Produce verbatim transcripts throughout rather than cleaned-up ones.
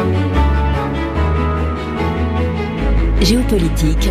Géopolitique,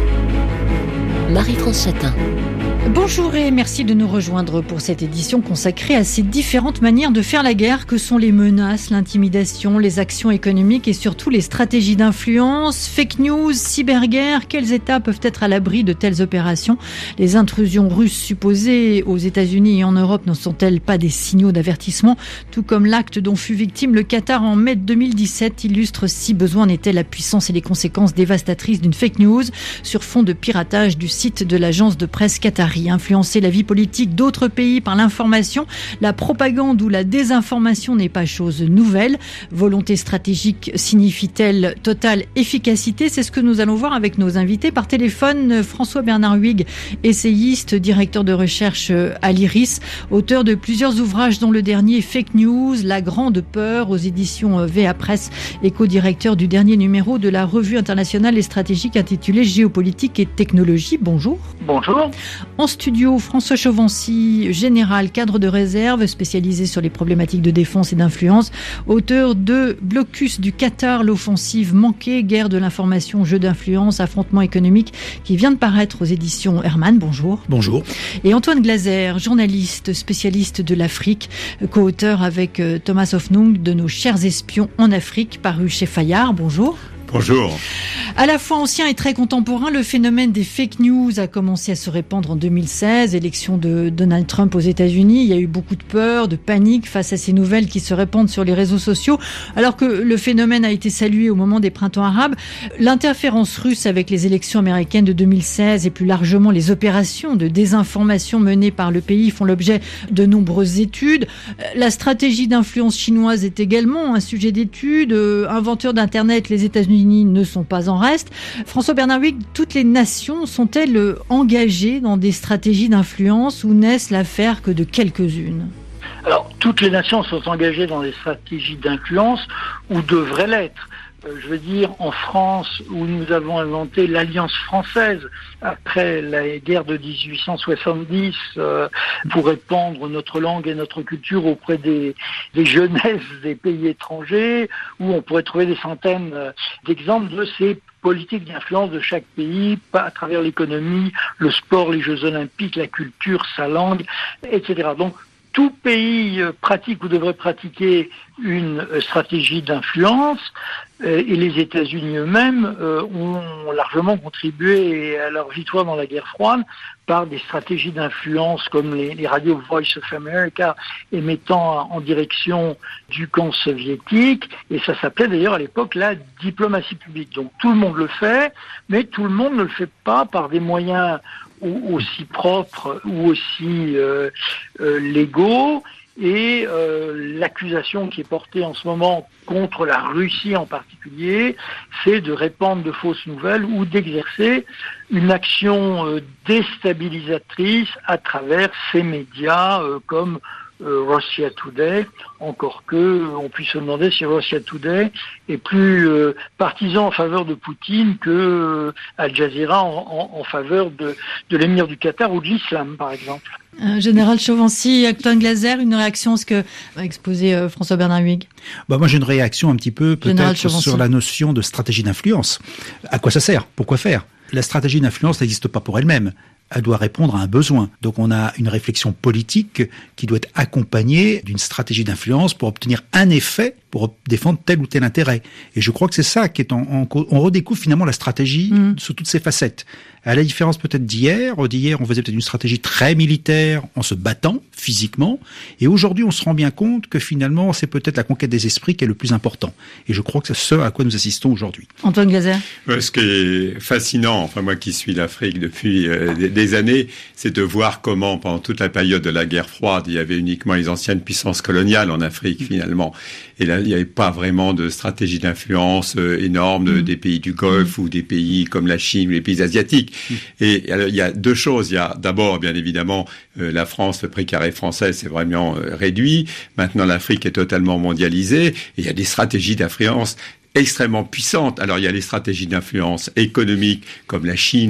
Marie-France Chatin. Bonjour et merci de nous rejoindre pour cette édition consacrée à ces différentes manières de faire la guerre que sont les menaces, l'intimidation, les actions économiques et surtout les stratégies d'influence, fake news, cyberguerre. Quels États peuvent être à l'abri de telles opérations ? Les intrusions russes supposées aux États-Unis et en Europe ne sont-elles pas des signaux d'avertissement ? Tout comme l'acte dont fut victime le Qatar en mai deux mille dix-sept illustre si besoin n'était la puissance et les conséquences dévastatrices d'une fake news sur fond de piratage du site de l'agence de presse qatari. Influencer la vie politique d'autres pays par l'information, la propagande ou la désinformation n'est pas chose nouvelle. Volonté stratégique signifie-t-elle totale efficacité ? C'est ce que nous allons voir avec nos invités par téléphone. François-Bernard Huyghe, essayiste, directeur de recherche à l'IRIS, auteur de plusieurs ouvrages dont le dernier Fake News, La Grande Peur aux éditions V A Presse et co-directeur du dernier numéro de la revue internationale et stratégique intitulée Géopolitique et technologie. Bonjour. Bonjour. En studio, François Chauvency, général, cadre de réserve, spécialisé sur les problématiques de défense et d'influence, auteur de Blocus du Qatar, l'offensive manquée, guerre de l'information, jeu d'influence, affrontement économique, qui vient de paraître aux éditions Hermann. Bonjour. Bonjour. Et Antoine Glaser, journaliste, spécialiste de l'Afrique, co-auteur avec Thomas Hoffnung de Nos chers espions en Afrique, paru chez Fayard. Bonjour. Bonjour. À la fois ancien et très contemporain, le phénomène des fake news a commencé à se répandre en deux mille seize, élection de Donald Trump aux États-Unis. Il y a eu beaucoup de peur, de panique face à ces nouvelles qui se répandent sur les réseaux sociaux, alors que le phénomène a été salué au moment des printemps arabes. L'interférence russe avec les élections américaines de deux mille seize et plus largement les opérations de désinformation menées par le pays font l'objet de nombreuses études. La stratégie d'influence chinoise est également un sujet d'étude. Inventeurs d'Internet, les États-Unis ne sont pas en reste. François-Bernard Huyghe, toutes les nations sont-elles engagées dans des stratégies d'influence ou n'est-ce l'affaire que de quelques-unes ? Alors, toutes les nations sont engagées dans des stratégies d'influence ou devraient l'être. Euh, je veux dire, en France, où nous avons inventé l'Alliance française après la guerre de dix-huit cent soixante-dix euh, pour répandre notre langue et notre culture auprès des, des jeunesses des pays étrangers, où on pourrait trouver des centaines d'exemples de ces politiques d'influence de chaque pays, à travers l'économie, le sport, les Jeux olympiques, la culture, sa langue, et cetera. Donc, tout pays pratique ou devrait pratiquer une stratégie d'influence et les États-Unis eux-mêmes ont largement contribué à leur victoire dans la guerre froide par des stratégies d'influence comme les, les radios Voice of America émettant en direction du camp soviétique, et ça s'appelait d'ailleurs à l'époque la diplomatie publique. Donc tout le monde le fait, mais tout le monde ne le fait pas par des moyens aussi propres ou aussi euh, euh, légaux. Et euh, l'accusation qui est portée en ce moment contre la Russie en particulier, c'est de répandre de fausses nouvelles ou d'exercer une action euh, déstabilisatrice à travers ces médias euh, comme euh, Russia Today, encore que euh, on puisse se demander si Russia Today est plus euh, partisan en faveur de Poutine que euh, Al Jazeera en, en, en faveur de, de l'émir du Qatar ou de l'islam, par exemple. Euh, Général Chauvency, Antoine Glaser, une réaction à ce que a exposé euh, François-Bernard Huyghe. Bah moi j'ai une réaction un petit peu peut-être sur la notion de stratégie d'influence. À quoi ça sert ? Pourquoi faire ? La stratégie d'influence n'existe pas pour elle-même. Elle doit répondre à un besoin. Donc on a une réflexion politique qui doit être accompagnée d'une stratégie d'influence pour obtenir un effet, pour défendre tel ou tel intérêt. Et je crois que c'est ça qui est en, en on redécouvre finalement la stratégie mmh. sous toutes ses facettes. À la différence peut-être d'hier, d'hier on faisait peut-être une stratégie très militaire en se battant physiquement, et aujourd'hui on se rend bien compte que finalement c'est peut-être la conquête des esprits qui est le plus important. Et je crois que c'est ce à quoi nous assistons aujourd'hui. Antoine Glaser. Ouais, ce qui est fascinant, enfin moi qui suis l'Afrique depuis euh, des, des années, c'est de voir comment pendant toute la période de la guerre froide, il y avait uniquement les anciennes puissances coloniales en Afrique finalement. Et là, il n'y avait pas vraiment de stratégie d'influence euh, énorme de, mmh. des pays du Golfe mmh. ou des pays comme la Chine ou les pays asiatiques. Mmh. Et alors, il y a deux choses. Il y a d'abord, bien évidemment, euh, la France, le précaré français, c'est vraiment euh, réduit. Maintenant, l'Afrique est totalement mondialisée. Et il y a des stratégies d'influence extrêmement puissantes. Alors, il y a les stratégies d'influence économique, comme la Chine,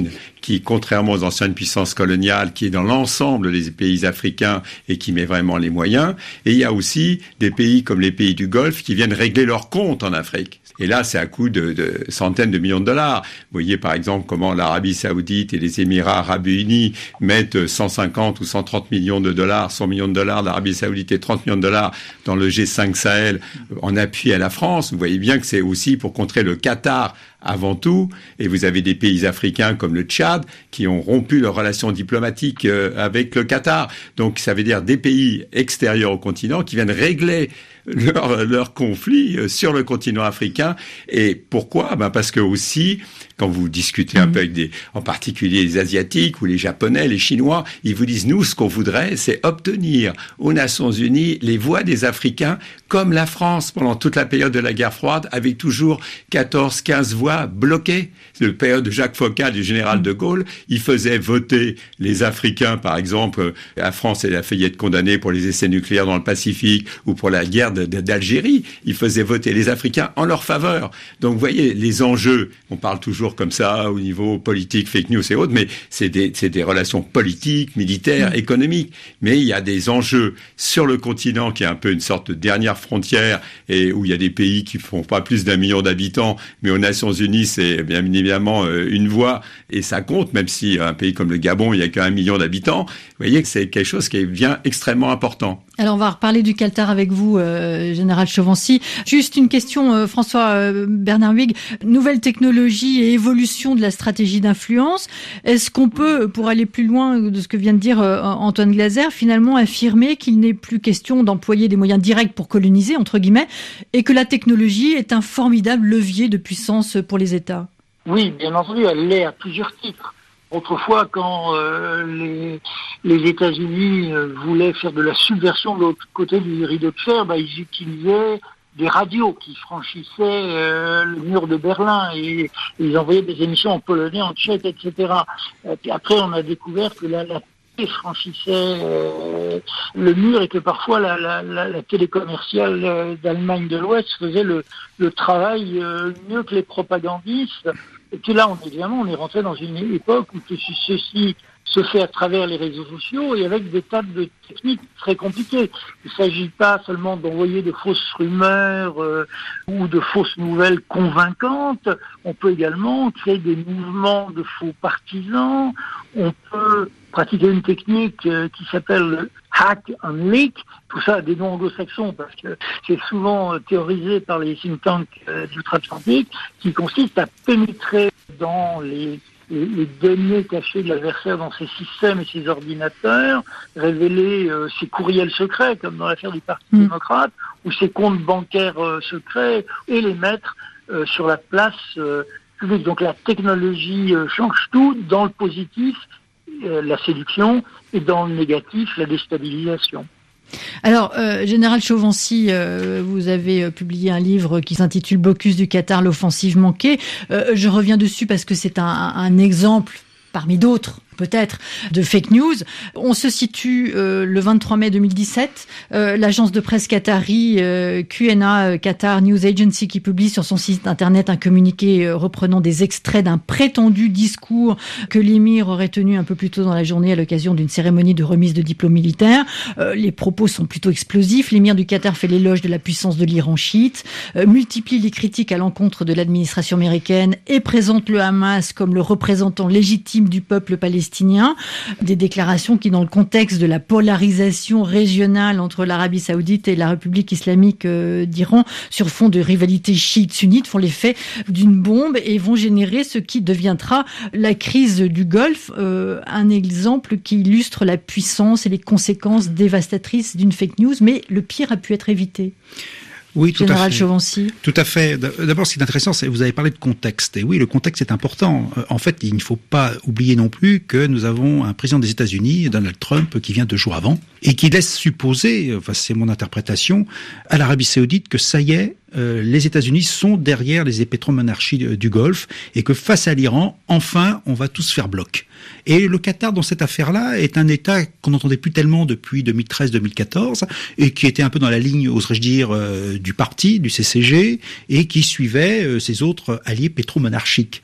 qui, contrairement aux anciennes puissances coloniales, qui est dans l'ensemble des pays africains et qui met vraiment les moyens. Et il y a aussi des pays comme les pays du Golfe qui viennent régler leurs comptes en Afrique. Et là, c'est à coût de, de centaines de millions de dollars. Vous voyez, par exemple, comment l'Arabie Saoudite et les Émirats Arabes Unis mettent cent cinquante ou cent trente millions de dollars, cent millions de dollars d'Arabie Saoudite et trente millions de dollars dans le G cinq Sahel en appui à la France. Vous voyez bien que c'est aussi pour contrer le Qatar avant tout, et vous avez des pays africains comme le Tchad qui ont rompu leurs relations diplomatiques euh, avec le Qatar. Donc ça veut dire des pays extérieurs au continent qui viennent régler leur, leur conflit euh, sur le continent africain. Et pourquoi ? Ben parce que aussi, quand vous discutez un mmh. peu avec des, en particulier les Asiatiques ou les Japonais, les Chinois, ils vous disent, nous, ce qu'on voudrait, c'est obtenir aux Nations Unies les voix des Africains, comme la France pendant toute la période de la guerre froide, avec toujours quatorze, quinze voix bloquées. C'est le période de Jacques Foccart, du général de Gaulle. Il faisait voter les Africains, par exemple, la France, elle a failli être condamnée pour les essais nucléaires dans le Pacifique ou pour la guerre de, de, d'Algérie. Il faisait voter les Africains en leur faveur. Donc, vous voyez, les enjeux, on parle toujours comme ça au niveau politique, fake news et autres, mais c'est des, c'est des relations politiques, militaires, économiques. Mais il y a des enjeux sur le continent qui est un peu une sorte de dernière frontière et où il y a des pays qui font pas plus d'un million d'habitants, mais aux Nations Unies, c'est bien évidemment une voix et ça compte, même si un pays comme le Gabon, il y a qu'un million d'habitants. Vous voyez que c'est quelque chose qui devient extrêmement important. Alors, on va reparler du Qatar avec vous, euh, Général Chauvency. Juste une question, euh, François euh, Bernard Huyghe. Nouvelle technologie et évolution de la stratégie d'influence. Est-ce qu'on peut, pour aller plus loin de ce que vient de dire euh, Antoine Glaser, finalement affirmer qu'il n'est plus question d'employer des moyens directs pour coloniser, entre guillemets, et que la technologie est un formidable levier de puissance pour les États ? Oui, bien entendu, elle l'est à plusieurs titres. Autrefois, quand euh, les, les États-Unis euh, voulaient faire de la subversion de l'autre côté du rideau de fer, bah, ils utilisaient des radios qui franchissaient euh, le mur de Berlin et, et ils envoyaient des émissions en polonais, en tchèque, et cetera. Et puis après, on a découvert que la, la télé franchissait euh, le mur et que parfois la, la, la, la télé commerciale euh, d'Allemagne de l'Ouest faisait le, le travail euh, mieux que les propagandistes. Et puis là, on, évidemment, on est rentré dans une époque où ceci se fait à travers les réseaux sociaux et avec des tas de techniques très compliquées. Il ne s'agit pas seulement d'envoyer de fausses rumeurs euh, ou de fausses nouvelles convaincantes. On peut également créer des mouvements de faux partisans. On peut pratiquer une technique euh, qui s'appelle le hack and leak. Tout ça a des noms anglo-saxons parce que c'est souvent euh, théorisé par les think tanks euh, d'outre-Atlantique, qui consiste à pénétrer dans les Les, les données cachées de l'adversaire dans ses systèmes et ses ordinateurs, révéler euh, ses courriels secrets, comme dans l'affaire du Parti mmh. démocrate, ou ses comptes bancaires euh, secrets, et les mettre euh, sur la place euh, publique. Donc la technologie euh, change tout, dans le positif, euh, la séduction, et dans le négatif, la déstabilisation. Alors, euh, Général Chauvency, euh, vous avez euh, publié un livre qui s'intitule « Blocus du Qatar, l'offensive manquée ». Euh, je reviens dessus parce que c'est un, un exemple parmi d'autres, peut-être, de fake news. On se situe euh, le vingt-trois mai deux mille dix-sept. Euh, l'agence de presse qatari euh, Q N A euh, Qatar News Agency qui publie sur son site internet un communiqué euh, reprenant des extraits d'un prétendu discours que l'émir aurait tenu un peu plus tôt dans la journée à l'occasion d'une cérémonie de remise de diplôme militaire. Euh, les propos sont plutôt explosifs. L'émir du Qatar fait l'éloge de la puissance de l'Iran chiite, euh, multiplie les critiques à l'encontre de l'administration américaine et présente le Hamas comme le représentant légitime du peuple palestinien. Des déclarations qui, dans le contexte de la polarisation régionale entre l'Arabie Saoudite et la République islamique euh, d'Iran, sur fond de rivalité chiite-sunnite, font l'effet d'une bombe et vont générer ce qui deviendra la crise du Golfe, euh, un exemple qui illustre la puissance et les conséquences dévastatrices d'une fake news, mais le pire a pu être évité. Oui, tout Général à fait. Chauvency. Tout à fait. D'abord, ce qui est intéressant, c'est que vous avez parlé de contexte. Et oui, le contexte est important. En fait, il ne faut pas oublier non plus que nous avons un président des États-Unis, Donald Trump, qui vient deux jours avant, et qui laisse supposer, enfin, c'est mon interprétation, à l'Arabie Saoudite que ça y est, euh, les États-Unis sont derrière les pétromonarchies du Golfe, et que face à l'Iran, enfin, on va tous faire bloc. Et le Qatar, dans cette affaire-là, est un État qu'on n'entendait plus tellement depuis deux mille treize deux mille quatorze, et qui était un peu dans la ligne, oserais-je dire, euh, du parti, du C C G, et qui suivait euh, ses autres alliés pétromonarchiques.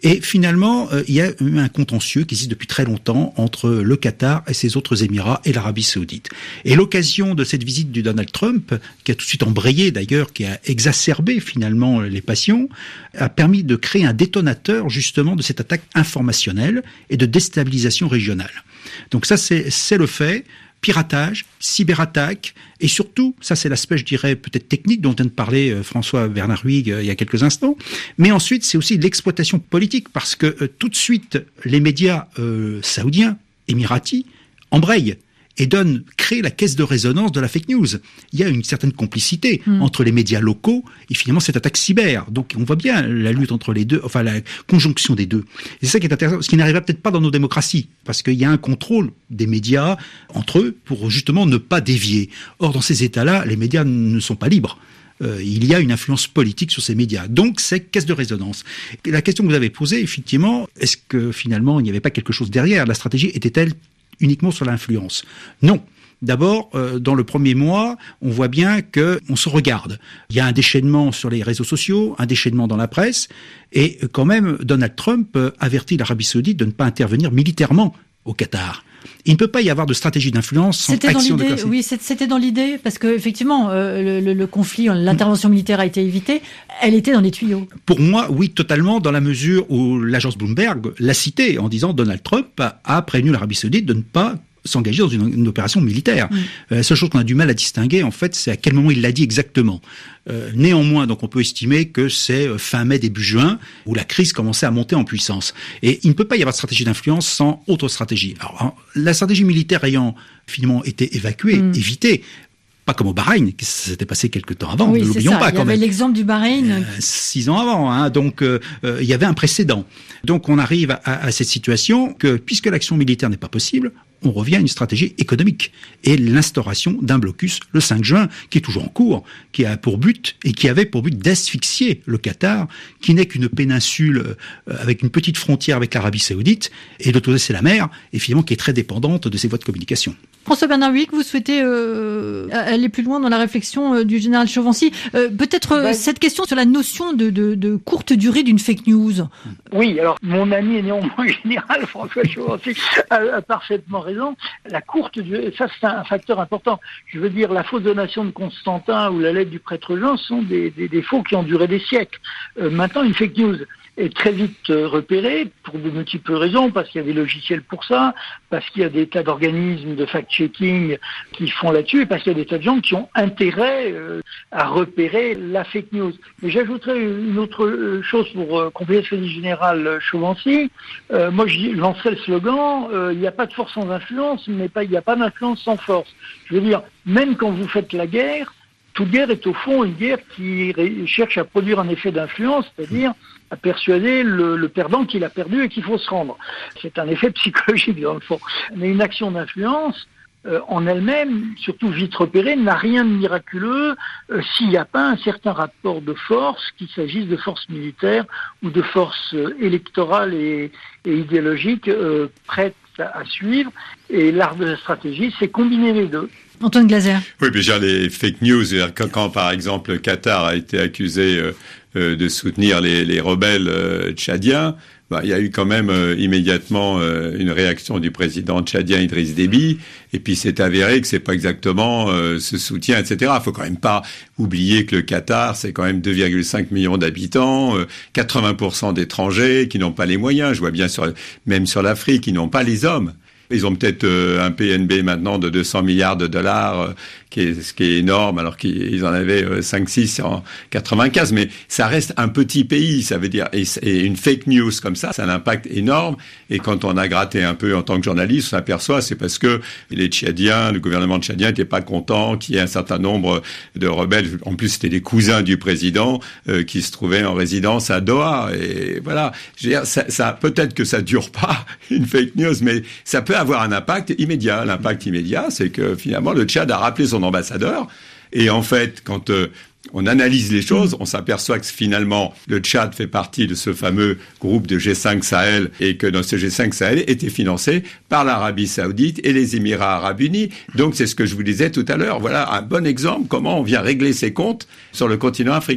Et finalement, euh, il y a eu un contentieux qui existe depuis très longtemps entre le Qatar et ses autres Émirats et l'Arabie Saoudite. Et l'occasion de cette visite du Donald Trump, qui a tout de suite embrayé d'ailleurs, qui a exacerbé finalement les passions, a permis de créer un détonateur justement de cette attaque informationnelle et de déstabilisation régionale. Donc ça, c'est, c'est le fait. Piratage, cyberattaque, et surtout, ça c'est l'aspect, je dirais, peut-être technique dont vient de parler euh, François Bernard Huyghe euh, il y a quelques instants, mais ensuite c'est aussi l'exploitation politique, parce que euh, tout de suite, les médias euh, saoudiens, émiratis, embrayent et donnent, créent la caisse de résonance de la fake news. Il y a une certaine complicité mmh. entre les médias locaux et finalement cette attaque cyber. Donc on voit bien la lutte entre les deux, enfin la conjonction des deux. Et c'est ça qui est intéressant, ce qui n'arriverait peut-être pas dans nos démocraties, parce qu'il y a un contrôle des médias entre eux pour justement ne pas dévier. Or dans ces États-là, les médias ne sont pas libres. Euh, il y a une influence politique sur ces médias. Donc, c'est caisse de résonance. Et la question que vous avez posée, effectivement, est-ce que finalement, il n'y avait pas quelque chose derrière ? La stratégie était-elle uniquement sur l'influence ? Non. D'abord, euh, dans le premier mois, on voit bien que on se regarde. Il y a un déchaînement sur les réseaux sociaux, un déchaînement dans la presse, et quand même, Donald Trump euh, avertit l'Arabie Saoudite de ne pas intervenir militairement au Qatar. Il ne peut pas y avoir de stratégie d'influence sans c'était action dans l'idée, de oui, c'était dans l'idée, parce que effectivement, euh, le, le conflit, l'intervention militaire a été évitée. Elle était dans les tuyaux. Pour moi, oui, totalement, dans la mesure où l'agence Bloomberg l'a cité en disant Donald Trump a prévenu l'Arabie Saoudite de ne pas s'engager dans une, une opération militaire. Mmh. Euh, la seule chose qu'on a du mal à distinguer, en fait, c'est à quel moment il l'a dit exactement. Euh, néanmoins, donc, on peut estimer que c'est fin mai, début juin, où la crise commençait à monter en puissance. Et il ne peut pas y avoir de stratégie d'influence sans autre stratégie. Alors, la stratégie militaire ayant finalement été évacuée, mmh. évitée, pas comme au Bahreïn, qui s'était passé quelque temps avant, oui, ne l'oublions pas. Il y avait l'exemple du Bahreïn. Euh, six ans avant, hein, donc euh, euh, il y avait un précédent. Donc on arrive à, à, à cette situation que, puisque l'action militaire n'est pas possible, on revient à une stratégie économique et l'instauration d'un blocus le cinq juin, qui est toujours en cours, qui a pour but et qui avait pour but d'asphyxier le Qatar, qui n'est qu'une péninsule euh, avec une petite frontière avec l'Arabie Saoudite, et de l'autre côté c'est la mer, et finalement qui est très dépendante de ses voies de communication. François Bernard Huyghe, vous souhaitez euh, aller plus loin dans la réflexion euh, du général Chauvency. Euh, peut-être euh, ben, cette question sur la notion de, de, de courte durée d'une fake news. Oui, alors mon ami et néanmoins général François Chauvency a, a parfaitement raison. La courte durée, ça c'est un facteur important. Je veux dire, la fausse donation de Constantin ou la lettre du prêtre Jean sont des, des, des faux qui ont duré des siècles. Euh, maintenant, une fake news est très vite euh, repérée pour de multiples raisons, parce qu'il y a des logiciels pour ça, parce qu'il y a des tas d'organismes de fact-checking qui font là-dessus, et parce qu'il y a des tas de gens qui ont intérêt euh, à repérer la fake news. Mais j'ajouterais une autre chose pour euh, compléter ce que dit le général Chauvency. Euh, moi, je lancerais le slogan euh, il n'y a pas de force sans influence, mais pas, il n'y a pas d'influence sans force. Je veux dire, même quand vous faites la guerre, toute guerre est au fond une guerre qui ré- cherche à produire un effet d'influence, c'est-à-dire à persuader le, le perdant qu'il a perdu et qu'il faut se rendre. C'est un effet psychologique dans le fond. Mais une action d'influence, euh, en elle-même, surtout vite repérée, n'a rien de miraculeux euh, s'il n'y a pas un certain rapport de force, qu'il s'agisse de forces militaires ou de forces euh, électorales et, et idéologiques euh, prêtes à, à suivre. Et l'art de la stratégie, c'est combiner les deux. Antoine Glaser. Oui, puis genre les fake news, quand, quand par exemple le Qatar a été accusé euh, euh, de soutenir les, les rebelles euh, tchadiens, bah, il y a eu quand même euh, immédiatement euh, une réaction du président tchadien Idriss Déby, et puis c'est avéré que c'est pas exactement euh, ce soutien, et cetera. Il faut quand même pas oublier que le Qatar, c'est quand même deux virgule cinq millions d'habitants, euh, quatre-vingts pour cent d'étrangers qui n'ont pas les moyens. Je vois bien sur même sur l'Afrique, qui n'ont pas les hommes. Ils ont peut-être euh, un P N B maintenant de deux cents milliards de dollars, euh, qui est, ce qui est énorme, alors qu'ils en avaient euh, cinq six en quatre-vingt-quinze. Mais ça reste un petit pays, ça veut dire, et, et une fake news comme ça, ça a un impact énorme. Et quand on a gratté un peu en tant que journaliste, on s'aperçoit, c'est parce que les Tchadiens, le gouvernement tchadien n'était pas content qu'il y ait un certain nombre de rebelles. En plus, c'était des cousins du président euh, qui se trouvaient en résidence à Doha. Et voilà, je veux dire, ça, ça peut-être que ça dure pas une fake news, mais ça peut avoir un impact immédiat. L'impact immédiat, c'est que finalement le Tchad a rappelé son ambassadeur, et en fait, quand euh, on analyse les choses, on s'aperçoit que finalement le Tchad fait partie de ce fameux groupe de G cinq Sahel, et que dans ce G cinq Sahel était financé par l'Arabie Saoudite et les Émirats Arabes Unis. Donc c'est ce que je vous disais tout à l'heure. Voilà un bon exemple comment on vient régler ses comptes sur le continent africain.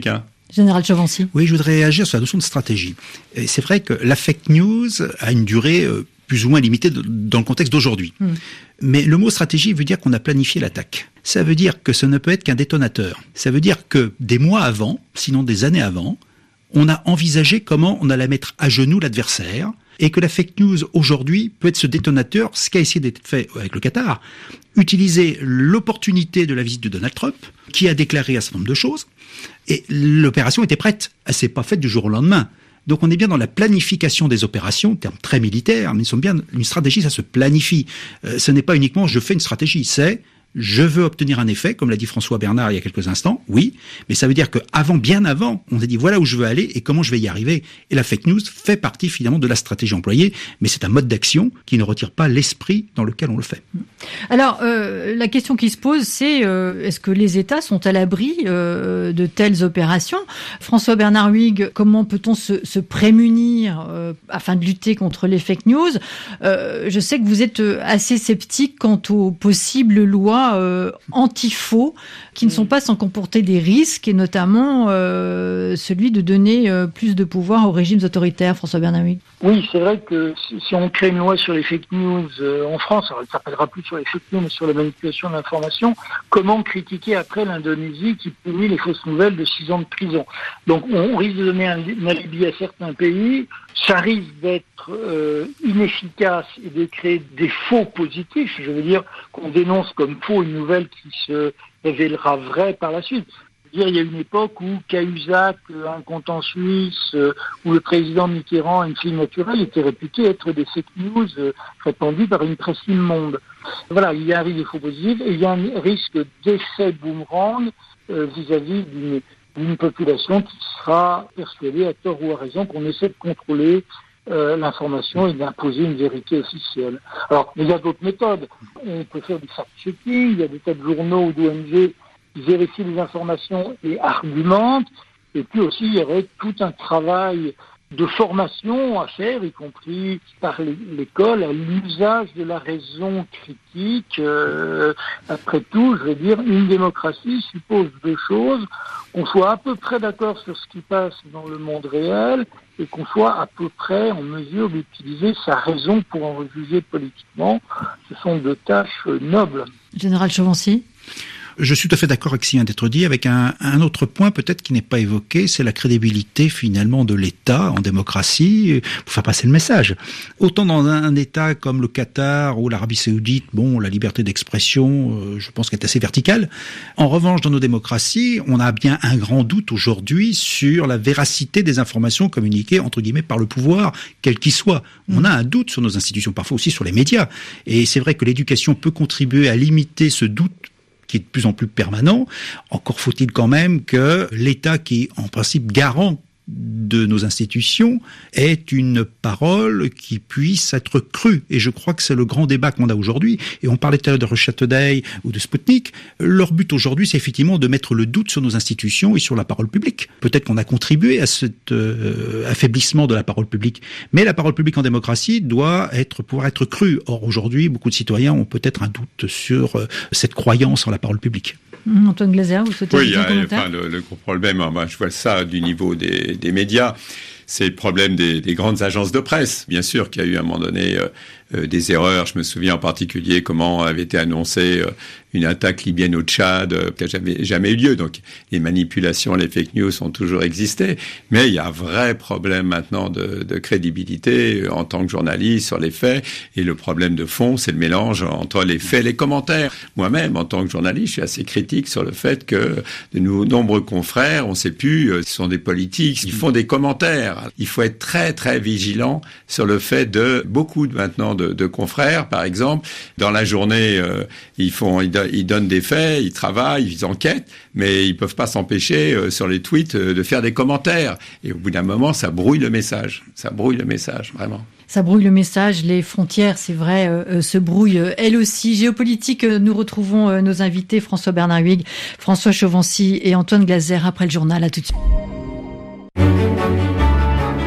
Général Chovancy. Oui, je voudrais réagir sur la notion de stratégie. Et c'est vrai que la fake news a une durée euh, plus ou moins limitée de, dans le contexte d'aujourd'hui. Mmh. Mais le mot stratégie veut dire qu'on a planifié l'attaque. Ça veut dire que ce ne peut être qu'un détonateur. Ça veut dire que des mois avant, sinon des années avant, on a envisagé comment on allait mettre à genoux l'adversaire, et que la fake news aujourd'hui peut être ce détonateur, ce qui a essayé d'être fait avec le Qatar, utiliser l'opportunité de la visite de Donald Trump, qui a déclaré un certain nombre de choses, et l'opération était prête. Elle s'est pas faite du jour au lendemain. Donc on est bien dans la planification des opérations, terme très militaire, mais ils sont bien, une stratégie, ça se planifie. Euh, ce n'est pas uniquement je fais une stratégie, c'est je veux obtenir un effet, comme l'a dit François Bernard il y a quelques instants, oui, mais ça veut dire que avant, bien avant, on s'est dit voilà où je veux aller et comment je vais y arriver. Et la fake news fait partie finalement de la stratégie employée, mais c'est un mode d'action qui ne retire pas l'esprit dans lequel on le fait. Alors, euh, la question qui se pose, c'est euh, est-ce que les États sont à l'abri euh, de telles opérations ? François Bernard Huyghe, comment peut-on se, se prémunir euh, afin de lutter contre les fake news ? euh, Je sais que vous êtes assez sceptique quant aux possibles lois Euh, anti-faux qui ne sont pas sans comporter des risques et notamment euh, celui de donner euh, plus de pouvoir aux régimes autoritaires. François Bernard Huyghe. Oui, c'est vrai que si, si on crée une loi sur les fake news euh, en France, alors elle ne s'appellera plus sur les fake news mais sur la manipulation de l'information, comment critiquer après l'Indonésie qui punit les fausses nouvelles de six ans de prison? Donc on risque de donner un, un alibi à certains pays, ça risque d'être euh, inefficace et de créer des faux positifs, je veux dire qu'on dénonce comme faux une nouvelle qui se révélera vraie par la suite. Je veux dire, il y a une époque où Cahuzac, un compte en Suisse, euh, où le président Mitterrand, une fille naturelle, était réputé être des fake news euh, répandues par une presse immonde. Voilà, il y a un risque de faux positifs et il y a un risque d'effet boomerang euh, vis-à-vis d'une, d'une population qui sera persuadée, à tort ou à raison, qu'on essaie de contrôler Euh, l'information et d'imposer une vérité officielle. Alors, mais il y a d'autres méthodes. On peut faire du fact-checking, il y a des tas de journaux ou d'O N G qui vérifient les informations et argumentent, et puis aussi il y aurait tout un travail de formation à faire, y compris par l'école, à l'usage de la raison critique. Euh, après tout, je veux dire, une démocratie suppose deux choses, qu'on soit à peu près d'accord sur ce qui passe dans le monde réel et qu'on soit à peu près en mesure d'utiliser sa raison pour en juger politiquement. Ce sont deux tâches nobles. Général Chovancy. Je suis tout à fait d'accord avec ce qui vient d'être dit, avec un, un autre point peut-être qui n'est pas évoqué, c'est la crédibilité finalement de l'État en démocratie pour faire passer le message. Autant dans un, un État comme le Qatar ou l'Arabie Saoudite, bon, la liberté d'expression, euh, je pense qu'elle est assez verticale. En revanche, dans nos démocraties, on a bien un grand doute aujourd'hui sur la véracité des informations communiquées entre guillemets par le pouvoir, quel qu'il soit. On a un doute sur nos institutions, parfois aussi sur les médias. Et c'est vrai que l'éducation peut contribuer à limiter ce doute qui est de plus en plus permanent. Encore faut-il quand même que l'État, qui est en principe garant de nos institutions, ait une parole qui puisse être crue. Et je crois que c'est le grand débat qu'on a aujourd'hui. Et on parlait tout à l'heure de Russia Today ou de Sputnik. Leur but aujourd'hui, c'est effectivement de mettre le doute sur nos institutions et sur la parole publique. Peut-être qu'on a contribué à cet euh, affaiblissement de la parole publique. Mais la parole publique en démocratie doit être, pouvoir être crue. Or, aujourd'hui, beaucoup de citoyens ont peut-être un doute sur euh, cette croyance en la parole publique. Antoine Glaser, vous souhaitez oui, un commentaire ? enfin, le, le gros problème, moi, je vois ça du niveau des, des médias, c'est le problème des, des grandes agences de presse. Bien sûr qu'il y a eu à un moment donné euh, euh, des erreurs. Je me souviens en particulier comment avait été annoncée euh, une attaque libyenne au Tchad euh, qui n'a jamais, jamais eu lieu. Donc les manipulations, les fake news ont toujours existé. Mais il y a un vrai problème maintenant de, de crédibilité euh, en tant que journaliste sur les faits. Et le problème de fond, c'est le mélange entre les faits et les commentaires. Moi-même, en tant que journaliste, je suis assez critique sur le fait que de nos nombreux confrères, on ne sait plus, euh, ce sont des politiques, ils font des commentaires. Il faut être très très vigilant sur le fait de beaucoup maintenant de, de confrères, par exemple, dans la journée, euh, ils font, ils, do- ils donnent des faits, ils travaillent, ils enquêtent, mais ils peuvent pas s'empêcher euh, sur les tweets euh, de faire des commentaires. Et au bout d'un moment, ça brouille le message, ça brouille le message, vraiment. Ça brouille le message, les frontières, c'est vrai, euh, se brouillent euh, elles aussi. Géopolitique, euh, nous retrouvons euh, nos invités, François Bernard Huyghe, François Chovancy et Antoine Glaser après le journal. À tout de suite.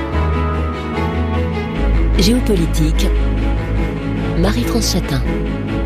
Géopolitique, Marie-France Chatin.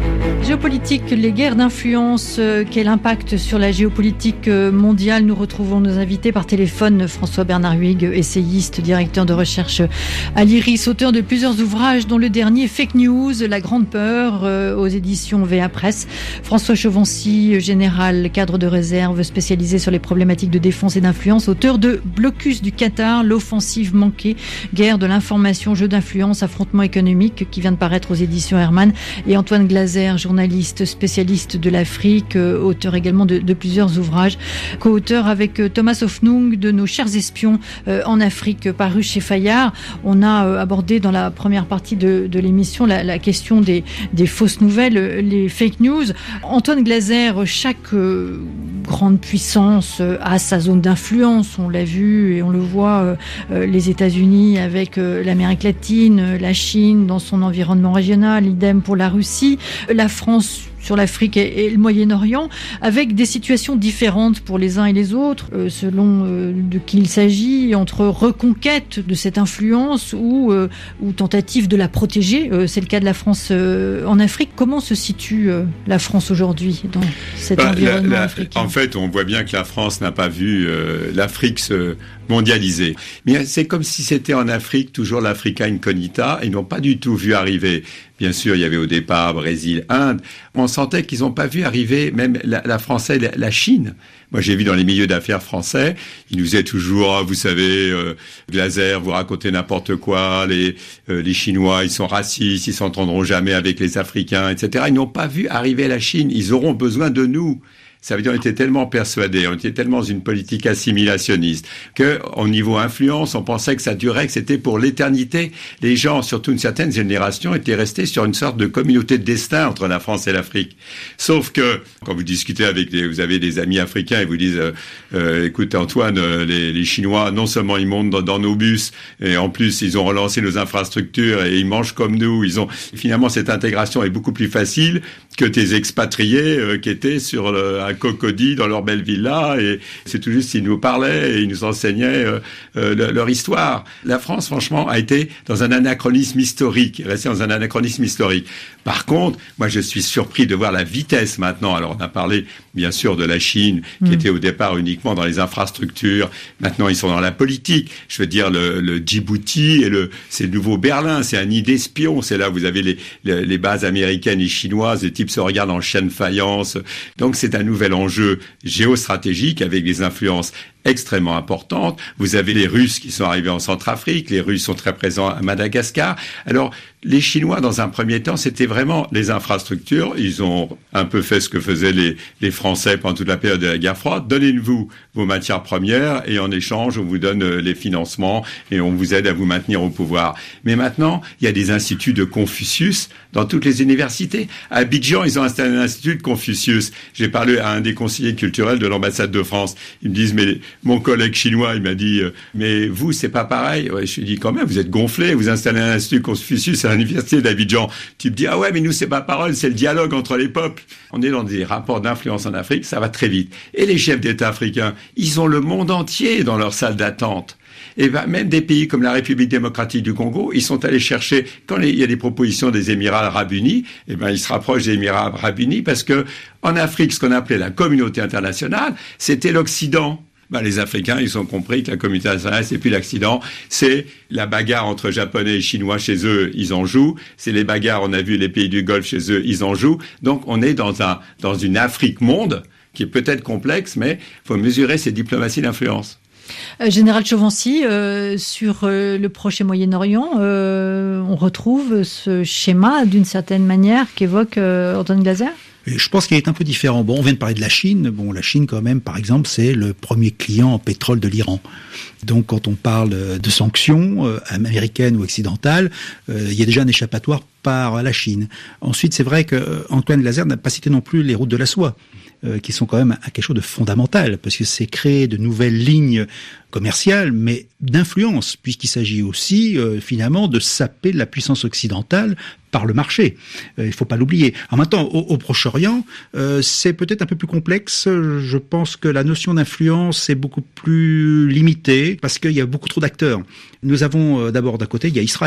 Géopolitique, les guerres d'influence, euh, quel impact sur la géopolitique euh, mondiale? Nous retrouvons nos invités par téléphone. François-Bernard Huyghe, essayiste, directeur de recherche à l'Iris, auteur de plusieurs ouvrages dont le dernier Fake News, La Grande Peur, euh, aux éditions V A Presse. François Chevancy, général, cadre de réserve, spécialisé sur les problématiques de défense et d'influence, auteur de Blocus du Qatar, l'offensive manquée, guerre de l'information, jeu d'influence, affrontement économique, qui vient de paraître aux éditions Hermann. Et Antoine Glaser, journaliste spécialiste de l'Afrique, euh, auteur également de, de plusieurs ouvrages, co-auteur avec euh, Thomas Hoffnung de Nos chers espions euh, en Afrique, euh, paru chez Fayard. On a euh, abordé dans la première partie de, de l'émission la, la question des, des fausses nouvelles, euh, les fake news. Antoine Glaser, chaque euh, grande puissance euh, a sa zone d'influence, on l'a vu et on le voit, euh, euh, les États-Unis avec euh, l'Amérique latine, euh, la Chine dans son environnement régional, idem pour la Russie, la France sur l'Afrique et, et le Moyen-Orient, avec des situations différentes pour les uns et les autres, euh, selon euh, de qui il s'agit, entre reconquête de cette influence ou, euh, ou tentative de la protéger. Euh, c'est le cas de la France euh, en Afrique. Comment se situe euh, la France aujourd'hui dans cet bah, environnement la, la, africain? En fait, on voit bien que la France n'a pas vu euh, l'Afrique se mondialiser. Mais c'est comme si c'était en Afrique, toujours l'Africa incognita, ils n'ont pas du tout vu arriver. Bien sûr, il y avait au départ Brésil, Inde. On sentait qu'ils n'ont pas vu arriver même la, la France et la, la Chine. Moi, j'ai vu dans les milieux d'affaires français, ils nous disaient toujours, ah, vous savez, euh, Glaser, vous racontez n'importe quoi, les, euh, les Chinois, ils sont racistes, ils s'entendront jamais avec les Africains, et cetera. Ils n'ont pas vu arriver la Chine. Ils auront besoin de nous. Ça veut dire qu'on était tellement persuadés, on était tellement dans une politique assimilationniste que, au niveau influence, on pensait que ça durait, que c'était pour l'éternité. Les gens, surtout une certaine génération, étaient restés sur une sorte de communauté de destin entre la France et l'Afrique. Sauf que, quand vous discutez avec les, vous avez des amis africains et vous disent, euh, euh, écoute Antoine, euh, les, les Chinois, non seulement ils montent dans, dans nos bus, et en plus ils ont relancé nos infrastructures et ils mangent comme nous. Ils ont, finalement, cette intégration est beaucoup plus facile que tes expatriés euh, qui étaient sur le, à Cocody dans leur belle villa, et c'est tout juste ils nous parlaient et ils nous enseignaient euh, euh, le, leur histoire. La France, franchement, a été dans un anachronisme historique, est restée dans un anachronisme historique. Par contre, moi, je suis surpris de voir la vitesse maintenant. Alors, on a parlé, bien sûr, de la Chine, qui mmh. était au départ uniquement dans les infrastructures. Maintenant, ils sont dans la politique. Je veux dire, le, le Djibouti et le, c'est le nouveau Berlin. C'est un nid d'espions. C'est là où vous avez les, les, les bases américaines et chinoises. Les types se regardent en chaîne faïence. Donc, c'est un nouvel enjeu géostratégique avec des influences extrêmement importantes. Vous avez les Russes qui sont arrivés en Centrafrique. Les Russes sont très présents à Madagascar. Alors, les Chinois, dans un premier temps, c'était vraiment les infrastructures. Ils ont un peu fait ce que faisaient les, les Français pendant toute la période de la guerre froide. Donnez-nous vos matières premières et en échange, on vous donne les financements et on vous aide à vous maintenir au pouvoir. Mais maintenant, il y a des instituts de Confucius dans toutes les universités. À Abidjan, ils ont installé un institut de Confucius. J'ai parlé à un des conseillers culturels de l'ambassade de France. Ils me disent, mais mon collègue chinois, il m'a dit, mais vous, c'est pas pareil. Ouais, je lui dis, quand même, vous êtes gonflés, vous installez un institut de Confucius à l'université d'Abidjan. Tu me dis, ah ouais, mais nous, c'est pas parole, c'est le dialogue entre les peuples. On est dans des rapports d'influence en Afrique, ça va très vite. Et les chefs d'État africains, ils ont le monde entier dans leur salle d'attente. Et ben, même des pays comme la République démocratique du Congo, ils sont allés chercher, quand il y a des propositions des Émirats arabes unis, et ben, ils se rapprochent des Émirats arabes unis parce que, en Afrique, ce qu'on appelait la communauté internationale, c'était l'Occident. Ben, les Africains, ils ont compris que la communauté internationale, c'est plus l'Occident, c'est la bagarre entre Japonais et Chinois chez eux, ils en jouent. C'est les bagarres, on a vu les pays du Golfe chez eux, ils en jouent. Donc, on est dans un, dans une Afrique monde qui est peut-être complexe, mais il faut mesurer ces diplomaties d'influence. Euh, Général Chevancy, euh, sur euh, le Proche et Moyen-Orient, euh, on retrouve ce schéma d'une certaine manière qu'évoque euh, Antoine Glaser ? Et je pense qu'il est un peu différent. Bon, on vient de parler de la Chine. Bon, la Chine, quand même, par exemple, c'est le premier client en pétrole de l'Iran. Donc, quand on parle de sanctions euh, américaines ou occidentales, euh, il y a déjà un échappatoire par la Chine. Ensuite, c'est vrai que euh, Antoine Glaser n'a pas cité non plus les routes de la soie, euh, qui sont quand même quelque chose de fondamental, parce que c'est créer de nouvelles lignes commerciales, mais d'influence, puisqu'il s'agit aussi, euh, finalement, de saper la puissance occidentale par le marché. Euh, il ne faut pas l'oublier. En même temps, au, au Proche-Orient, euh, c'est peut-être un peu plus complexe. Je pense que la notion d'influence est beaucoup plus limitée, parce qu'il y a beaucoup trop d'acteurs. Nous avons, euh, d'abord, d'un côté, il y a Israël.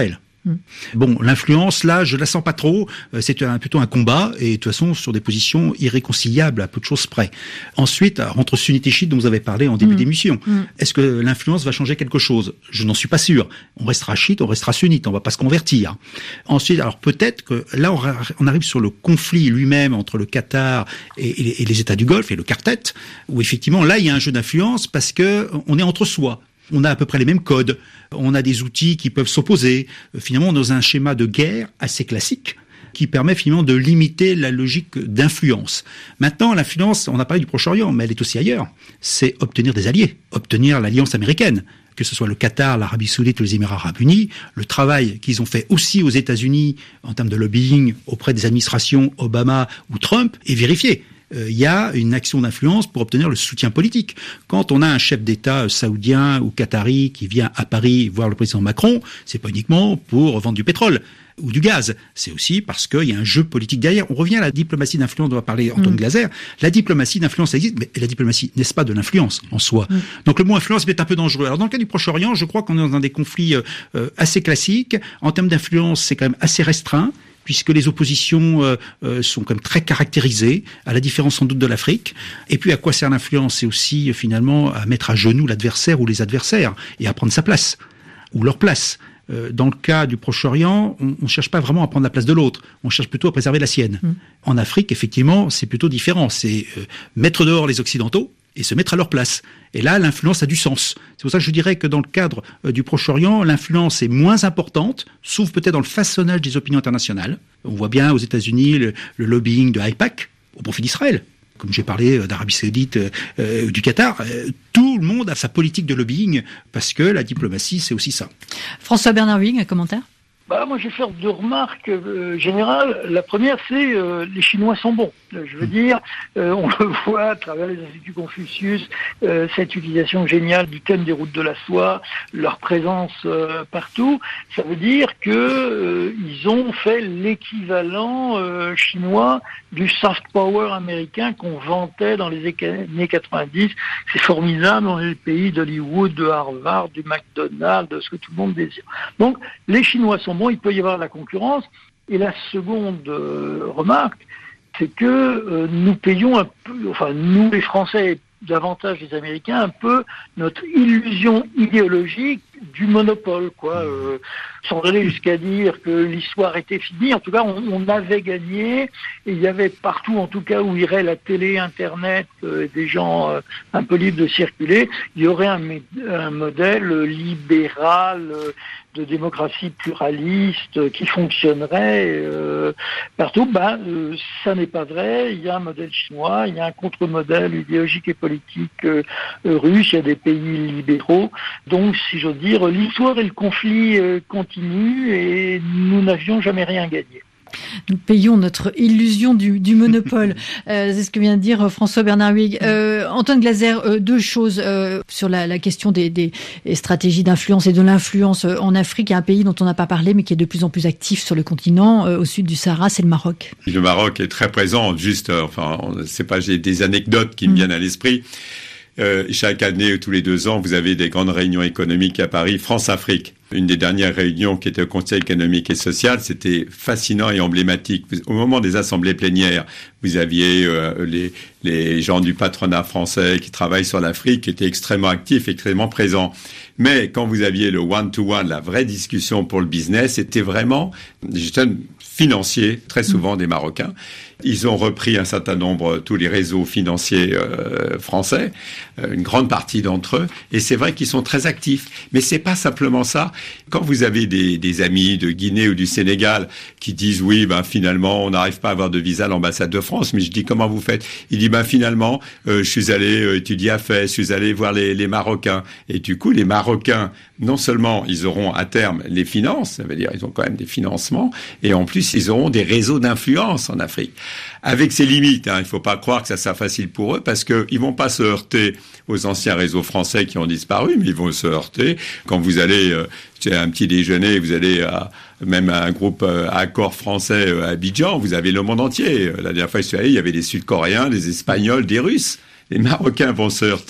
Mmh. Bon, l'influence, là, je la sens pas trop. C'est un, plutôt un combat, et de toute façon, sur des positions irréconciliables à peu de choses près. Ensuite, entre sunnite et chiite, dont vous avez parlé en début mmh. d'émission, mmh. est-ce que l'influence va changer quelque chose? Je n'en suis pas sûr. On restera chiite, on restera sunnite, on va pas se convertir. Ensuite, alors peut-être que là, on arrive sur le conflit lui-même entre le Qatar et, et les États du Golfe, et le quartet, où effectivement, là, il y a un jeu d'influence parce que on est entre soi. On a à peu près les mêmes codes, on a des outils qui peuvent s'opposer. Finalement, dans un schéma de guerre assez classique, qui permet finalement de limiter la logique d'influence. Maintenant, l'influence, on a parlé du Proche-Orient, mais elle est aussi ailleurs. C'est obtenir des alliés, obtenir l'alliance américaine, que ce soit le Qatar, l'Arabie Saoudite ou les Émirats Arabes Unis. Le travail qu'ils ont fait aussi aux États-Unis en termes de lobbying auprès des administrations Obama ou Trump est vérifié. Il euh, y a une action d'influence pour obtenir le soutien politique. Quand on a un chef d'État saoudien ou qatari qui vient à Paris voir le président Macron, c'est pas uniquement pour vendre du pétrole ou du gaz, c'est aussi parce qu'il y a un jeu politique derrière. On revient à la diplomatie d'influence dont va parler Antoine mmh. Glaser. La diplomatie d'influence existe, mais la diplomatie, n'est-ce pas de l'influence en soi? Mmh. Donc le mot influence est peut-être un peu dangereux. Alors dans le cas du Proche-Orient, je crois qu'on est dans des conflits euh, assez classiques. En termes d'influence, c'est quand même assez restreint, puisque les oppositions euh, euh, sont quand même très caractérisées, à la différence sans doute de l'Afrique. Et puis à quoi sert l'influence? C'est aussi euh, finalement à mettre à genoux l'adversaire ou les adversaires, et à prendre sa place, ou leur place. Euh, dans le cas du Proche-Orient, on ne cherche pas vraiment à prendre la place de l'autre, on cherche plutôt à préserver la sienne. Mmh. En Afrique, effectivement, c'est plutôt différent. C'est euh, mettre dehors les Occidentaux, et se mettre à leur place. Et là, l'influence a du sens. C'est pour ça que je dirais que dans le cadre euh, du Proche-Orient, l'influence est moins importante, sauf peut-être dans le façonnage des opinions internationales. On voit bien aux États-Unis le, le lobbying de AIPAC au profit d'Israël. Comme j'ai parlé euh, d'Arabie Saoudite, euh, du Qatar, euh, tout le monde a sa politique de lobbying, parce que la diplomatie, c'est aussi ça. François-Bernard Huynh, un commentaire? Bah, moi, je vais faire deux remarques euh, générales. La première, c'est euh, les Chinois sont bons. Je veux dire, euh, on le voit à travers les instituts Confucius, euh, cette utilisation géniale du thème des routes de la soie, leur présence euh, partout. Ça veut dire que euh, ils ont fait l'équivalent euh, chinois du soft power américain qu'on vantait dans les années quatre-vingt-dix. C'est formidable, on est le pays d'Hollywood, de Harvard, du McDonald's, de ce que tout le monde désire. Donc, les Chinois sont bons, il peut y avoir de la concurrence. Et la seconde euh, remarque, c'est que euh, nous payons un peu, enfin nous les Français, davantage les Américains, un peu notre illusion idéologique du monopole, quoi. Euh, sans aller jusqu'à dire que l'histoire était finie, en tout cas on, on avait gagné, et il y avait partout, en tout cas où irait la télé, Internet, euh, des gens euh, un peu libres de circuler, il y aurait un, un modèle libéral, euh, de démocratie pluraliste qui fonctionnerait euh, partout. Ben, euh, ça n'est pas vrai. Il y a un modèle chinois, il y a un contre-modèle idéologique et politique euh, russe, il y a des pays libéraux. Donc, si j'ose dire, l'histoire et le conflit euh, continuent et nous n'avions jamais rien gagné. Nous payons notre illusion du, du monopole. Euh, c'est ce que vient de dire François-Bernard Huynh. Euh, Antoine Glaser, euh, deux choses euh, sur la, la question des, des stratégies d'influence et de l'influence en Afrique. Il y a un pays dont on n'a pas parlé, mais qui est de plus en plus actif sur le continent, euh, au sud du Sahara, c'est le Maroc. Le Maroc est très présent. Juste, euh, enfin, c'est pas, j'ai des anecdotes qui me mmh. viennent à l'esprit. Euh, chaque année, tous les deux ans, vous avez des grandes réunions économiques à Paris, France-Afrique. Une des dernières réunions qui était au Conseil économique et social, c'était fascinant et emblématique. Au moment des assemblées plénières, vous aviez euh, les, les gens du patronat français qui travaillent sur l'Afrique, qui étaient extrêmement actifs, extrêmement présents. Mais quand vous aviez le one-to-one, la vraie discussion pour le business, c'était vraiment des jeunes financiers, très souvent des Marocains. Ils ont repris un certain nombre, tous les réseaux financiers euh, français, euh, une grande partie d'entre eux, et c'est vrai qu'ils sont très actifs. Mais c'est pas simplement ça. Quand vous avez des, des amis de Guinée ou du Sénégal qui disent oui, ben finalement on n'arrive pas à avoir de visa à l'ambassade de France, mais je dis comment vous faites? Il dit ben finalement euh, je suis allé euh, étudier à Fès, je suis allé voir les, les Marocains, et du coup les Marocains non seulement ils auront à terme les finances, ça veut dire ils ont quand même des financements, et en plus ils auront des réseaux d'influence en Afrique. Avec ses limites, hein, il ne faut pas croire que ça sera facile pour eux, parce qu'ils ne vont pas se heurter aux anciens réseaux français qui ont disparu, mais ils vont se heurter quand vous allez euh, à un petit déjeuner, vous allez à même à un groupe euh, Accord français euh, à Abidjan, vous avez le monde entier. La dernière fois que je suis allé, il y avait des Sud-Coréens, des Espagnols, des Russes. Les Marocains vont se heurter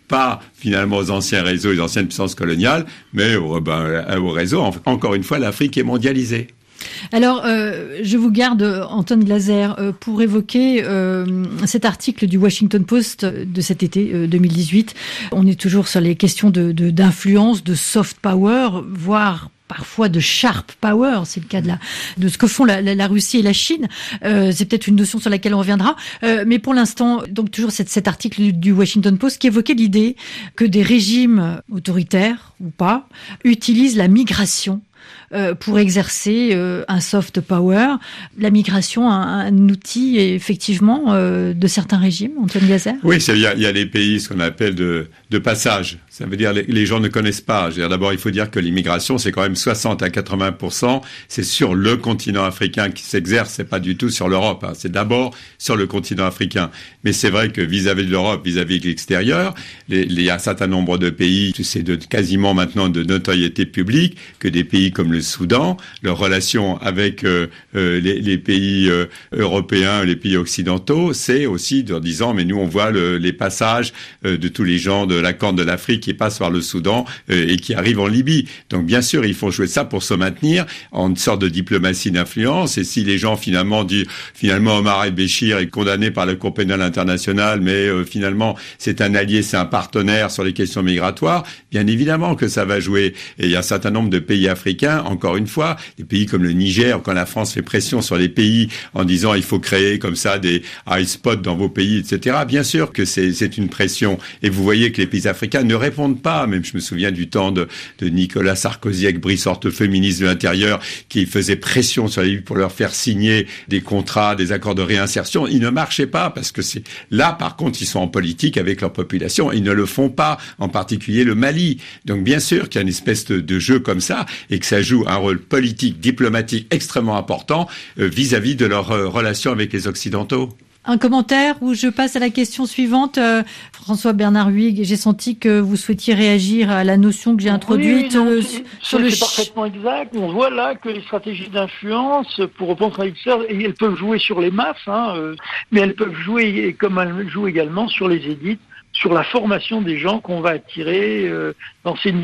pas finalement aux anciens réseaux, aux anciennes puissances coloniales, mais au, ben, au réseau. Encore une fois, l'Afrique est mondialisée. Alors, euh, je vous garde, Antoine Glaser, euh, pour évoquer euh, cet article du Washington Post de cet été euh, deux mille dix-huit. On est toujours sur les questions de, de, d'influence, de soft power, voire parfois de sharp power, c'est le cas de, la, de ce que font la, la, la Russie et la Chine. Euh, c'est peut-être une notion sur laquelle on reviendra. Euh, mais pour l'instant, donc toujours cet, cet article du, du Washington Post qui évoquait l'idée que des régimes autoritaires ou pas utilisent la migration Euh, pour exercer euh, un soft power. La migration, un, un outil effectivement euh, de certains régimes, Antoine Glaser. Oui, il y a, y a les pays, ce qu'on appelle de, de passage. Ça veut dire les, les gens ne connaissent pas. Je veux dire, d'abord, il faut dire que l'immigration, c'est quand même soixante à quatre-vingts pour cent. C'est sur le continent africain qui s'exerce, c'est pas du tout sur l'Europe. Hein. C'est d'abord sur le continent africain. Mais c'est vrai que vis-à-vis de l'Europe, vis-à-vis de l'extérieur, il y a un certain nombre de pays, c'est de quasiment maintenant de notoriété publique, que des pays comme le Soudan, leurs relations avec euh, euh, les, les pays euh, européens, les pays occidentaux, c'est aussi en disant, mais nous on voit le, les passages euh, de tous les gens de la Corne de l'Afrique qui passent par le Soudan euh, et qui arrivent en Libye. Donc bien sûr, il faut jouer ça pour se maintenir en une sorte de diplomatie d'influence. Et si les gens finalement disent, finalement Omar el-Béchir est condamné par la Cour pénale internationale, mais euh, finalement c'est un allié, c'est un partenaire sur les questions migratoires, bien évidemment que ça va jouer. Et il y a un certain nombre de pays africains, encore une fois, des pays comme le Niger, quand la France fait pression sur les pays en disant il faut créer comme ça des high spots dans vos pays, et cetera. Bien sûr que c'est, c'est une pression. Et vous voyez que les pays africains ne répondent pas. Même je me souviens du temps de, de Nicolas Sarkozy avec Brice Hortefeux, ministre de l'Intérieur, qui faisait pression sur les pays pour leur faire signer des contrats, des accords de réinsertion. Ils ne marchaient pas parce que c'est là, par contre, ils sont en politique avec leur population. Ils ne le font pas, en particulier le Mali. Donc bien sûr qu'il y a une espèce de, de jeu comme ça et que ça joue un rôle politique, diplomatique extrêmement important euh, vis-à-vis de leurs euh, relations avec les Occidentaux. Un commentaire où je passe à la question suivante. Euh, François-Bernard Huyghe, j'ai senti que vous souhaitiez réagir à la notion que j'ai introduite. Oui, non, euh, c'est, sur c'est, le c'est parfaitement exact. On voit là que les stratégies d'influence, pour répondre à l'extérieur, elles peuvent jouer sur les masses, hein, euh, mais elles peuvent jouer, comme elles jouent également, sur les élites, sur la formation des gens qu'on va attirer euh, dans ces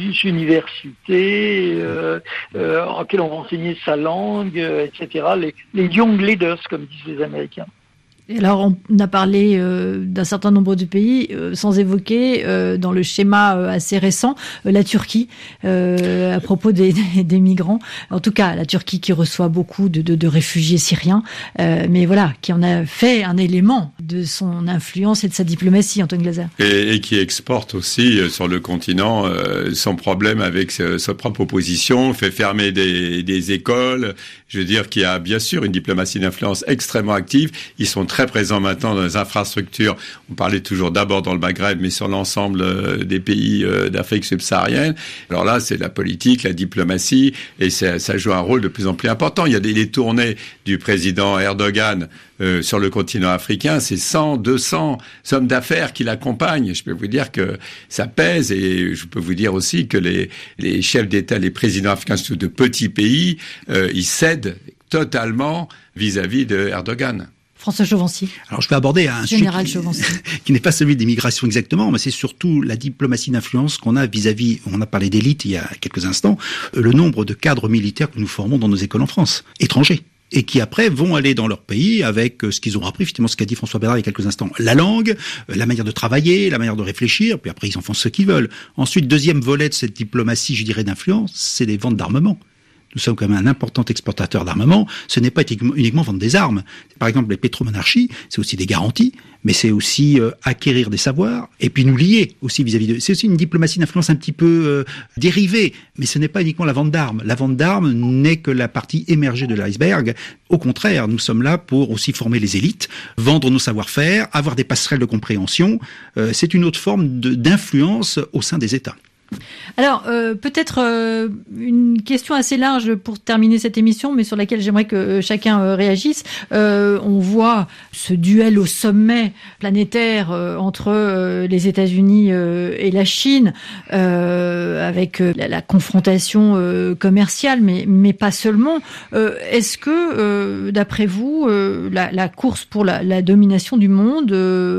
universités, euh, euh, en lesquelles on va enseigner sa langue, euh, et cetera. Les, les young leaders, comme disent les Américains. Et alors, on a parlé euh, d'un certain nombre de pays, euh, sans évoquer, euh, dans le schéma euh, assez récent, euh, la Turquie, euh, à propos des, des, des migrants. En tout cas, la Turquie qui reçoit beaucoup de, de, de réfugiés syriens, euh, mais voilà, qui en a fait un élément de son influence et de sa diplomatie, Antoine Glaser. Et, et qui exporte aussi euh, sur le continent euh, son problème avec euh, sa propre opposition, fait fermer des, des écoles. Je veux dire qu'il y a bien sûr une diplomatie d'influence extrêmement active. Ils sont très présents maintenant dans les infrastructures. On parlait toujours d'abord dans le Maghreb, mais sur l'ensemble euh, des pays euh, d'Afrique subsaharienne. Alors là, c'est la politique, la diplomatie, et ça, ça joue un rôle de plus en plus important. Il y a des les tournées du président Erdogan euh, sur le continent africain. C'est cent, deux cents hommes d'affaires qui l'accompagnent. Je peux vous dire que ça pèse, et je peux vous dire aussi que les, les chefs d'État, les présidents africains, surtout de petits pays, euh, ils cèdent totalement vis-à-vis de Erdogan. François Chauvency. Alors je vais aborder un Général sujet qui, qui, qui n'est pas celui des migrations exactement, mais c'est surtout la diplomatie d'influence qu'on a vis-à-vis, on a parlé d'élite il y a quelques instants, le nombre de cadres militaires que nous formons dans nos écoles en France, étrangers, et qui après vont aller dans leur pays avec ce qu'ils ont appris, effectivement ce qu'a dit François Bernard il y a quelques instants, la langue, la manière de travailler, la manière de réfléchir, puis après ils en font ce qu'ils veulent. Ensuite, deuxième volet de cette diplomatie, je dirais, d'influence, c'est les ventes d'armement. Nous sommes quand même un important exportateur d'armement. Ce n'est pas uniquement vendre des armes. Par exemple, les pétromonarchies, c'est aussi des garanties, mais c'est aussi euh, acquérir des savoirs et puis nous lier aussi vis-à-vis de... C'est aussi une diplomatie d'influence un petit peu euh, dérivée, mais ce n'est pas uniquement la vente d'armes. La vente d'armes n'est que la partie émergée de l'iceberg. Au contraire, nous sommes là pour aussi former les élites, vendre nos savoir-faire, avoir des passerelles de compréhension. Euh, c'est une autre forme de, d'influence au sein des États. Alors, euh, peut-être euh, une question assez large pour terminer cette émission, mais sur laquelle j'aimerais que euh, chacun euh, réagisse. Euh, on voit ce duel au sommet planétaire euh, entre euh, les États-Unis euh, et la Chine, euh, avec euh, la, la confrontation euh, commerciale, mais, mais pas seulement. Euh, est-ce que, euh, d'après vous, euh, la, la course pour la, la domination du monde euh,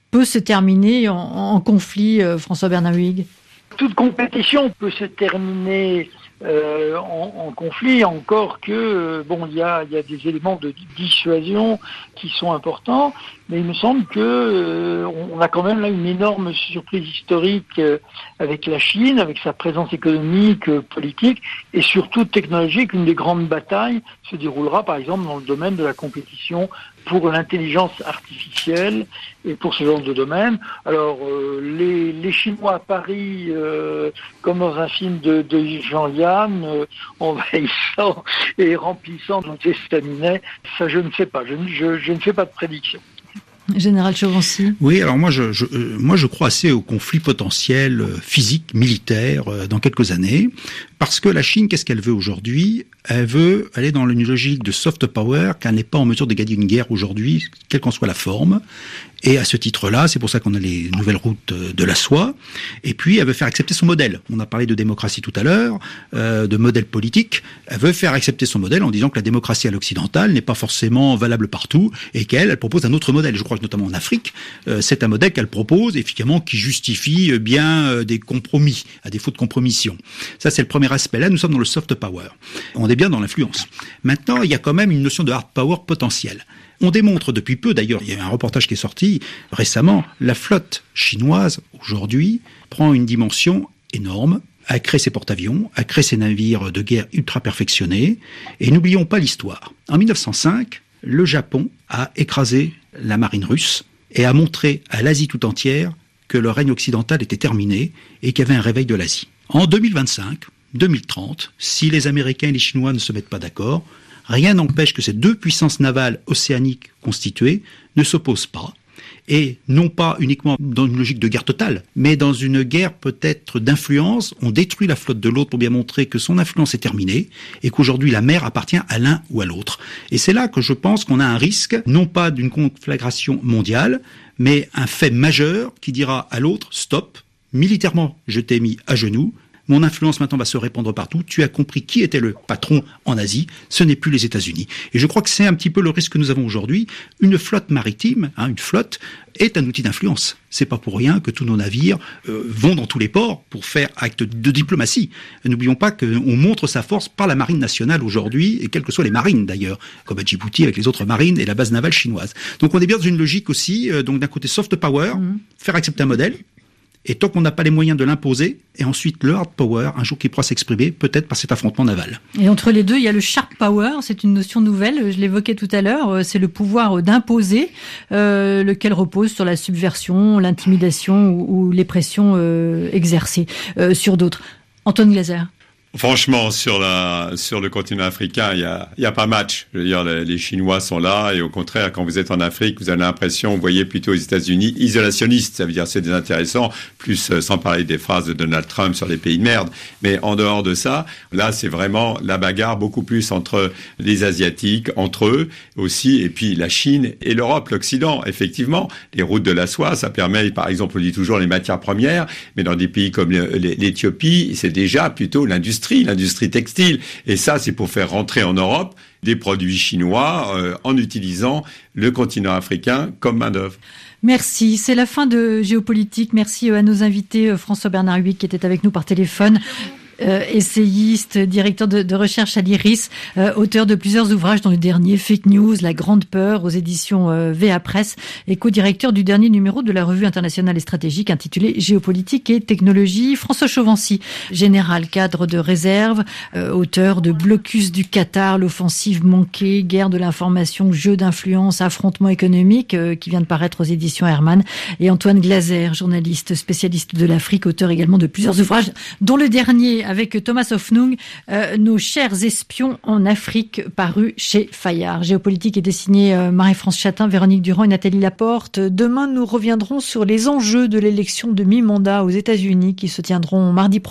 peut se terminer en, en conflit, euh, François-Bernard Huygues? Toute compétition peut se terminer euh, en, en conflit, encore que euh, bon, il y a, il y a des éléments de dissuasion qui sont importants, mais il me semble que euh, on a quand même là une énorme surprise historique euh, avec la Chine, avec sa présence économique, euh, politique et surtout technologique. Une des grandes batailles se déroulera par exemple dans le domaine de la compétition pour l'intelligence artificielle et pour ce genre de domaine. Alors euh, les, les Chinois à Paris, euh, comme dans un film de, de Jean-Yann, euh, envahissant et remplissant nos estaminets, ça je ne sais pas, je, je, je ne fais pas de prédiction. Général Chauvency. Oui, alors moi je, je euh, moi je crois assez au conflit potentiel euh, physique, militaire euh, dans quelques années, parce que la Chine, qu'est-ce qu'elle veut aujourd'hui? Elle veut aller dans une logique de soft power, qu'elle n'est pas en mesure de gagner une guerre aujourd'hui, quelle qu'en soit la forme. Et à ce titre-là, c'est pour ça qu'on a les nouvelles routes de la soie. Et puis, elle veut faire accepter son modèle. On a parlé de démocratie tout à l'heure, euh, de modèle politique. Elle veut faire accepter son modèle en disant que la démocratie à l'occidentale n'est pas forcément valable partout et qu'elle, elle propose un autre modèle. Je crois que notamment en Afrique, euh, c'est un modèle qu'elle propose, effectivement, qui justifie bien euh, des compromis, à défaut de compromission. Ça, c'est le premier aspect. Là, nous sommes dans le soft power. On est bien dans l'influence. Maintenant, il y a quand même une notion de hard power potentielle. On démontre depuis peu, d'ailleurs, il y a un reportage qui est sorti récemment, la flotte chinoise, aujourd'hui, prend une dimension énorme, a créé ses porte-avions, a créé ses navires de guerre ultra perfectionnés, et n'oublions pas l'histoire. En mille neuf cent cinq, le Japon a écrasé la marine russe et a montré à l'Asie tout entière que le règne occidental était terminé et qu'il y avait un réveil de l'Asie. En deux mille vingt-cinq, deux mille trente, si les Américains et les Chinois ne se mettent pas d'accord, rien n'empêche que ces deux puissances navales océaniques constituées ne s'opposent pas, et non pas uniquement dans une logique de guerre totale, mais dans une guerre peut-être d'influence. On détruit la flotte de l'autre pour bien montrer que son influence est terminée, et qu'aujourd'hui la mer appartient à l'un ou à l'autre. Et c'est là que je pense qu'on a un risque, non pas d'une conflagration mondiale, mais un fait majeur qui dira à l'autre, stop, militairement je t'ai mis à genoux, mon influence maintenant va se répandre partout. Tu as compris qui était le patron en Asie. Ce n'est plus les États-Unis. Et je crois que c'est un petit peu le risque que nous avons aujourd'hui. Une flotte maritime, hein, une flotte, est un outil d'influence. C'est pas pour rien que tous nos navires euh, vont dans tous les ports pour faire acte de diplomatie. N'oublions pas qu'on montre sa force par la marine nationale aujourd'hui, et quelles que soient les marines d'ailleurs, comme à Djibouti avec les autres marines et la base navale chinoise. Donc on est bien dans une logique aussi, euh, donc d'un côté soft power, mmh. faire accepter un modèle. Et tant qu'on n'a pas les moyens de l'imposer, et ensuite le hard power, un jour qui pourra s'exprimer, peut-être par cet affrontement naval. Et entre les deux, il y a le sharp power, c'est une notion nouvelle, je l'évoquais tout à l'heure, c'est le pouvoir d'imposer, euh, lequel repose sur la subversion, l'intimidation ou, ou les pressions euh, exercées euh, sur d'autres. Antoine Glaser. Franchement, sur la sur le continent africain, il y a il y a pas match. Je veux dire, les, les Chinois sont là, et au contraire, quand vous êtes en Afrique, vous avez l'impression, vous voyez plutôt les États-Unis isolationniste. Ça veut dire c'est désintéressant. Plus euh, sans parler des phrases de Donald Trump sur les pays de merde. Mais en dehors de ça, là, c'est vraiment la bagarre beaucoup plus entre les Asiatiques, entre eux aussi, et puis la Chine et l'Europe, l'Occident. Effectivement, les routes de la soie, ça permet, par exemple, on dit toujours les matières premières, mais dans des pays comme l'Éthiopie, c'est déjà plutôt l'industrie. l'industrie textile. Et ça, c'est pour faire rentrer en Europe des produits chinois euh, en utilisant le continent africain comme main-d'œuvre. Merci. C'est la fin de Géopolitique. Merci à nos invités, François-Bernard Huygues qui était avec nous par téléphone. Euh, essayiste, directeur de, de recherche à l'Iris, euh, auteur de plusieurs ouvrages dont le dernier Fake News, La Grande Peur aux éditions euh, V A Presse, et co-directeur du dernier numéro de la revue internationale et stratégique intitulée Géopolitique et technologie. François Chauvency, général cadre de réserve, euh, auteur de Blocus du Qatar, l'offensive manquée, guerre de l'information, jeu d'influence, affrontement économique, euh, qui vient de paraître aux éditions Hermann, et Antoine Glaser, journaliste spécialiste de l'Afrique, auteur également de plusieurs ouvrages, dont le dernier avec Thomas Hoffnung, euh, Nos chers espions en Afrique, paru chez Fayard. Géopolitique est signé euh, Marie-France Chatin, Véronique Durand et Nathalie Laporte. Demain, nous reviendrons sur les enjeux de l'élection de mi-mandat aux États-Unis qui se tiendront mardi prochain.